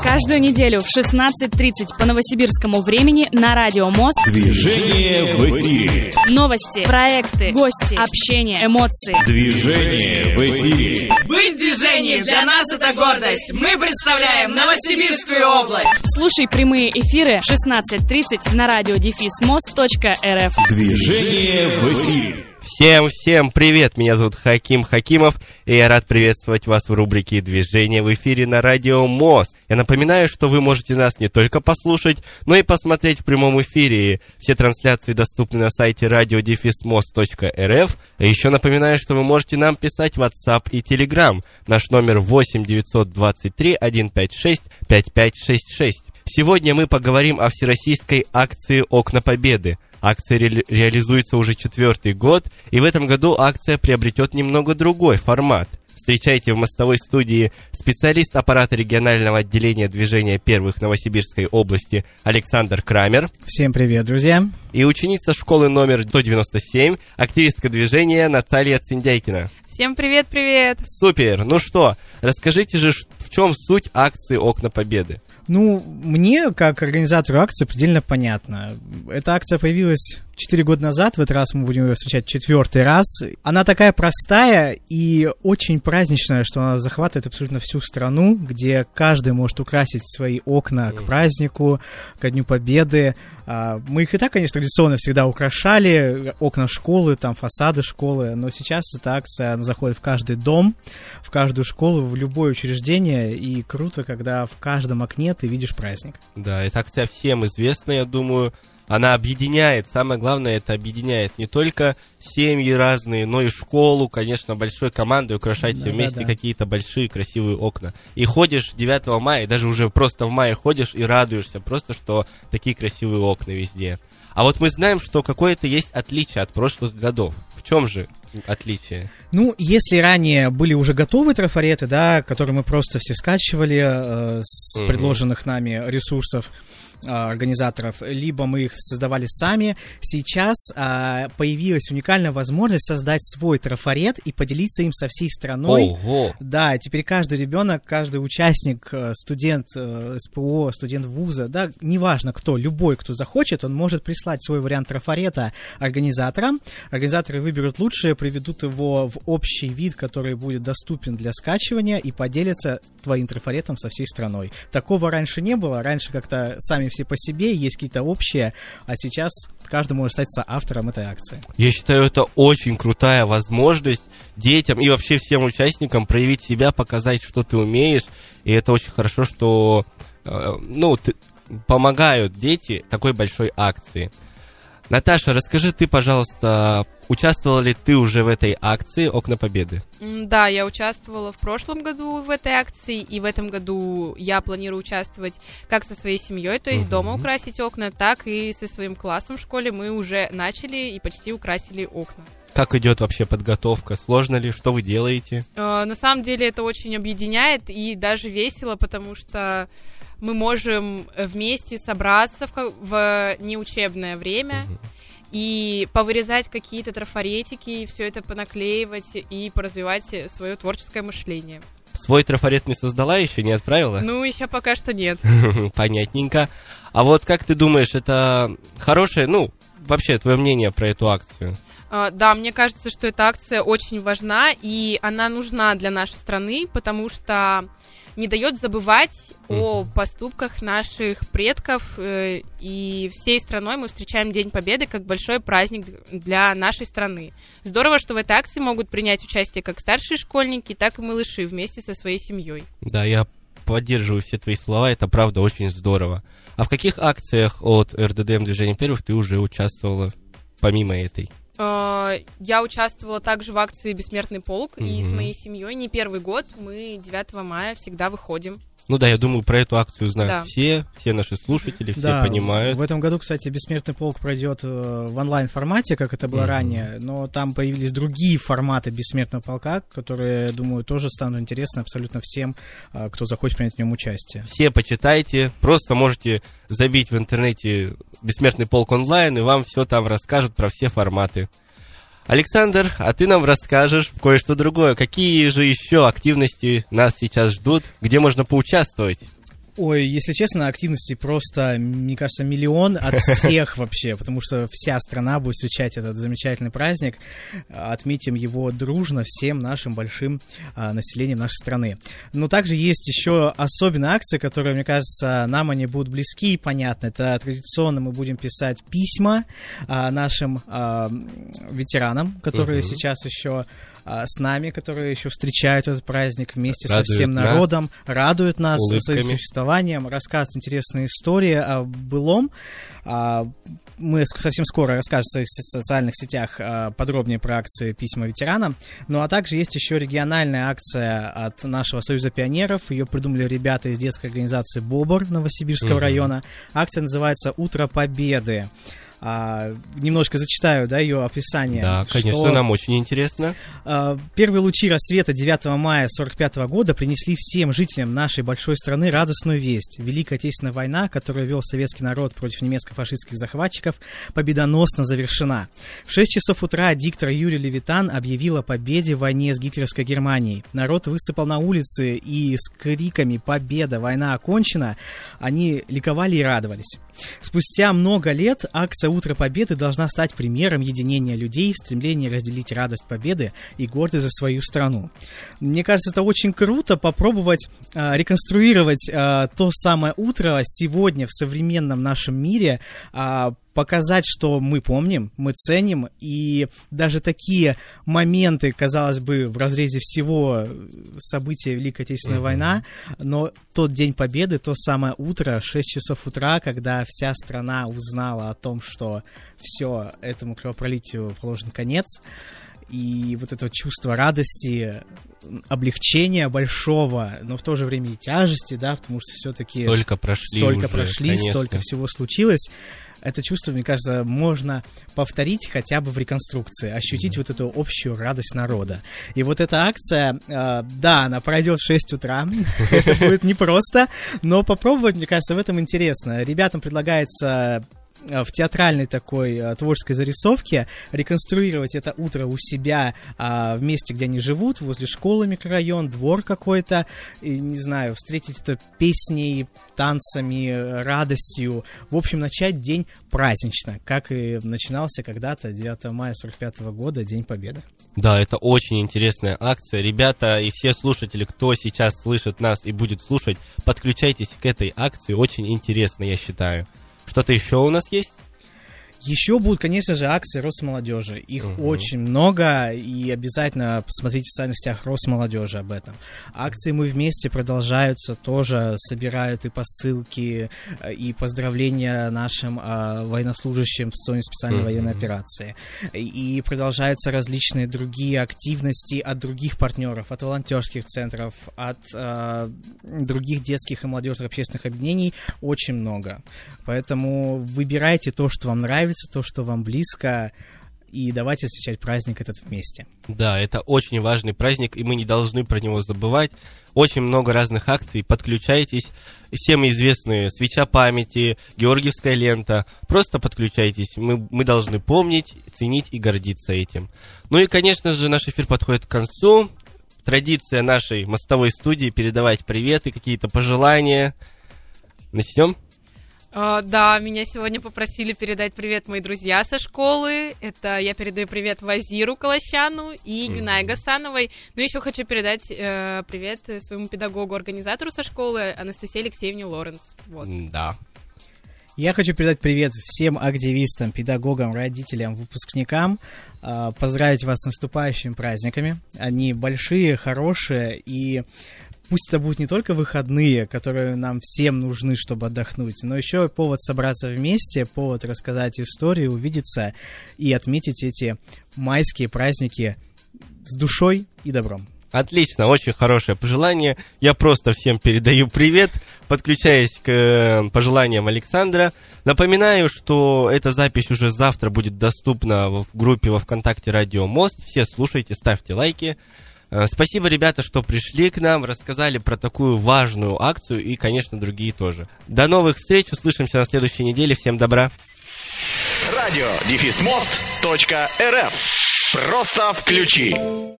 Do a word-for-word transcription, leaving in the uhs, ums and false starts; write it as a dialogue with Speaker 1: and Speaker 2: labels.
Speaker 1: Каждую неделю в шестнадцать тридцать по новосибирскому времени на Радио МОС.
Speaker 2: Движение в эфире.
Speaker 1: Новости, проекты, гости, общение, эмоции.
Speaker 2: Движение в эфире.
Speaker 3: Быть в движении для нас это гордость. Мы представляем Новосибирскую область.
Speaker 1: Слушай прямые эфиры в шестнадцать тридцать на радио дефис мост точка эр эф.
Speaker 2: Движение в эфире.
Speaker 4: Всем-всем привет, меня зовут Хаким Хакимов, и я рад приветствовать вас в рубрике «Движение в эфире» на Радио МОС. Я напоминаю, что вы можете нас не только послушать, но и посмотреть в прямом эфире. Все трансляции доступны на сайте радио дефис мост точка эр эф. А еще напоминаю, что вы можете нам писать в WhatsApp и Telegram. Наш номер восемь девятьсот двадцать три сто пятьдесят шесть пятьдесят пять шестьдесят шесть. Сегодня мы поговорим о всероссийской акции «Окна Победы». Акция ре- реализуется уже четвертый год, и в этом году акция приобретет немного другой формат. Встречайте в мостовой студии специалист аппарата регионального отделения движения первых Новосибирской области Александр Крамер.
Speaker 5: Всем привет, друзья.
Speaker 4: И ученица школы номер сто девяносто семь, активистка движения Наталья Циндяйкина.
Speaker 6: Всем привет-привет.
Speaker 4: Супер. Ну что, расскажите же, в чем суть акции «Окна Победы»?
Speaker 5: Ну, мне, как организатору акции, предельно понятно. Эта акция появилась четыре года назад, в этот раз мы будем ее встречать четвертый раз. Она такая простая и очень праздничная, что она захватывает абсолютно всю страну, где каждый может украсить свои окна к празднику, ко Дню Победы. Мы их и так, конечно, традиционно всегда украшали, окна школы, там фасады школы, но сейчас эта акция, она заходит в каждый дом, в каждую школу, в любое учреждение, и круто, когда в каждом окне ты видишь праздник.
Speaker 4: Да, эта акция всем известна, я думаю. Она объединяет, самое главное, это объединяет не только семьи разные, но и школу, конечно, большой командой, украшать
Speaker 5: да,
Speaker 4: все вместе
Speaker 5: да, да.
Speaker 4: какие-то большие красивые окна. И ходишь девятого мая, даже уже просто в мае ходишь и радуешься, просто что такие красивые окна везде. А вот мы знаем, что какое-то есть отличие от прошлых годов. В чем же отличие?
Speaker 5: Ну, если ранее были уже готовые трафареты, да, которые мы просто все скачивали э, с угу. предложенных нами ресурсов, организаторов, либо мы их создавали сами. Сейчас а, появилась уникальная возможность создать свой трафарет и поделиться им со всей страной.
Speaker 4: Ого.
Speaker 5: Да, теперь каждый ребенок, каждый участник, студент эс пэ о, студент вуза, да, неважно кто, любой, кто захочет, он может прислать свой вариант трафарета организаторам. Организаторы выберут лучшее, приведут его в общий вид, который будет доступен для скачивания, и поделятся твоим трафаретом со всей страной. Такого раньше не было. Раньше как-то сами все по себе, есть какие-то общие, а сейчас каждый может стать соавтором этой акции. Я
Speaker 4: считаю, это очень крутая возможность детям и вообще всем участникам проявить себя, показать, что ты умеешь, и это очень хорошо, что э, ну, ты, помогают дети такой большой акции. Наташа, расскажи ты, пожалуйста, участвовала ли ты уже в этой акции «Окна Победы»?
Speaker 6: Да, я участвовала в прошлом году в этой акции, и в этом году я планирую участвовать как со своей семьей, то есть uh-huh. дома украсить окна, так и со своим классом в школе. Мы уже начали и почти украсили окна.
Speaker 4: Как идет вообще подготовка? Сложно ли? Что вы делаете?
Speaker 6: Э, на самом деле это очень объединяет и даже весело, потому что мы можем вместе собраться в, в неучебное время uh-huh. и повырезать какие-то трафаретики, все это понаклеивать и поразвивать свое творческое мышление.
Speaker 4: Свой трафарет не создала еще, не отправила?
Speaker 6: Ну, еще пока что нет.
Speaker 4: Понятненько. А вот как ты думаешь, это хорошее, ну, вообще, твое мнение про эту акцию?
Speaker 6: Uh, да, мне кажется, что эта акция очень важна, и она нужна для нашей страны, потому что не дает забывать mm-hmm. о поступках наших предков, э, и всей страной мы встречаем День Победы как большой праздник для нашей страны. Здорово, что в этой акции могут принять участие как старшие школьники, так и малыши вместе со своей семьей.
Speaker 4: Да, я поддерживаю все твои слова, это правда очень здорово. А в каких акциях от эр дэ дэ эм Движения Первых ты уже участвовала помимо этой?
Speaker 6: Я участвовала также в акции «Бессмертный полк», mm-hmm. и с моей семьей не первый год мы девятого мая всегда выходим.
Speaker 4: Ну да, я думаю, про эту акцию знают
Speaker 6: да.
Speaker 4: все, все наши слушатели, все
Speaker 5: да,
Speaker 4: понимают.
Speaker 5: В этом году, кстати, «Бессмертный полк» пройдет в онлайн-формате, как это было mm-hmm. ранее, но там появились другие форматы «Бессмертного полка», которые, думаю, тоже станут интересны абсолютно всем, кто захочет принять в нем участие.
Speaker 4: Все почитайте, просто можете забить в интернете «Бессмертный полк онлайн», и вам все там расскажут про все форматы. Александр, а ты нам расскажешь кое-что другое. Какие же еще активности нас сейчас ждут, где можно поучаствовать?
Speaker 5: Ой, если честно, активности просто, мне кажется, миллион от всех вообще, потому что вся страна будет встречать этот замечательный праздник. Отметим его дружно всем нашим большим а, населением нашей страны. Но также есть еще особенные акции, которые, мне кажется, нам они будут близки и понятны. Это традиционно мы будем писать письма а, нашим а, ветеранам, которые uh-huh. сейчас еще а, с нами, которые еще встречают этот праздник вместе радуют со всем народом, нас, радуют нас своим существованием, рассказывают интересные истории о былом. А, мы совсем скоро расскажем в своих социальных сетях а, подробнее про акции «Письма ветеранам». Ну а также есть еще региональная акция от нашего Союза пионеров. Ее придумали ребята из детской организации «Бобр» Новосибирского mm-hmm. района. Акция называется «Утро Победы». А, немножко зачитаю, да, ее описание.
Speaker 4: Да, конечно, что, нам очень интересно.
Speaker 5: А, первые лучи рассвета девятого мая сорок пятого года принесли всем жителям нашей большой страны радостную весть. Великая Отечественная война, которую вел советский народ против немецко-фашистских захватчиков, победоносно завершена. В шесть часов утра диктор Юрий Левитан объявил о победе в войне с гитлеровской Германией. Народ высыпал на улицы, и с криками «Победа! Война окончена!» они ликовали и радовались. Спустя много лет акция «Утро Победы» должна стать примером единения людей в стремлении разделить радость победы и гордость за свою страну. Мне кажется, это очень круто попробовать э, реконструировать э, то самое утро сегодня в современном нашем мире, э, показать, что мы помним, мы ценим, и даже такие моменты, казалось бы, в разрезе всего события Великой Отечественной mm-hmm. войны, но тот День Победы, то самое утро, шесть часов утра, когда вся страна узнала о том, что все, этому кровопролитию положен конец, и вот это чувство радости, облегчения большого, но в то же время и тяжести, да, потому что все-таки
Speaker 4: столько прошли,
Speaker 5: столько,
Speaker 4: уже,
Speaker 5: прошли, столько всего случилось. Это чувство, мне кажется, можно повторить хотя бы в реконструкции, ощутить mm-hmm. вот эту общую радость народа. И вот эта акция, э, да, она пройдет в шесть утра, это будет непросто, но попробовать, мне кажется, в этом интересно. Ребятам предлагается в театральной такой а, творческой зарисовке реконструировать это утро у себя а, в месте, где они живут, возле школы, микрорайон, двор какой-то, и, не знаю, встретить это песней, танцами, радостью. В общем, начать день празднично, как и начинался когда-то девятого мая сорок пятого года, День Победы.
Speaker 4: Да, это очень интересная акция. Ребята и все слушатели, кто сейчас слышит нас и будет слушать, подключайтесь к этой акции, очень интересно, я считаю. Что-то еще у нас есть?
Speaker 5: Еще будут, конечно же, акции Росмолодежи. Их угу. очень много, и обязательно посмотрите в социальных сетях Росмолодежи об этом. Акции «Мы вместе» продолжаются, тоже собирают и посылки, и поздравления нашим э, военнослужащим в зоне специальной угу. военной операции. И, и продолжаются различные другие активности от других партнеров, от волонтерских центров, от э, других детских и молодежных общественных объединений. Очень много. Поэтому выбирайте то, что вам нравится, то, что вам близко, и давайте встречать праздник этот вместе.
Speaker 4: Да, это очень важный праздник, и мы не должны про него забывать. Очень много разных акций, подключайтесь. Всем известные свеча памяти, Георгиевская лента. Просто подключайтесь, мы, мы должны помнить, ценить и гордиться этим. Ну и, конечно же, наш эфир подходит к концу. Традиция нашей мостовой студии — передавать приветы, какие-то пожелания. Начнем?
Speaker 6: Uh, да, меня сегодня попросили передать привет мои друзья со школы. Это я передаю привет Вазиру Колощану и Гюнай Гасановой. Но еще хочу передать э, привет своему педагогу-организатору со школы Анастасии Алексеевне Лоренс. Вот.
Speaker 4: Да.
Speaker 5: Я хочу передать привет всем активистам, педагогам, родителям, выпускникам. Э, поздравить вас с наступающими праздниками. Они большие, хорошие, и пусть это будут не только выходные, которые нам всем нужны, чтобы отдохнуть, но еще повод собраться вместе, повод рассказать историю, увидеться и отметить эти майские праздники с душой и добром.
Speaker 4: Отлично, очень хорошее пожелание. Я просто всем передаю привет, подключаясь к пожеланиям Александра. Напоминаю, что эта запись уже завтра будет доступна в группе во ВКонтакте «Радио Мост». Все слушайте, ставьте лайки. Спасибо, ребята, что пришли к нам, рассказали про такую важную акцию и, конечно, другие тоже. До новых встреч, услышимся на следующей неделе. Всем добра.
Speaker 2: Радио дефис мост точка эр эф. Просто включи.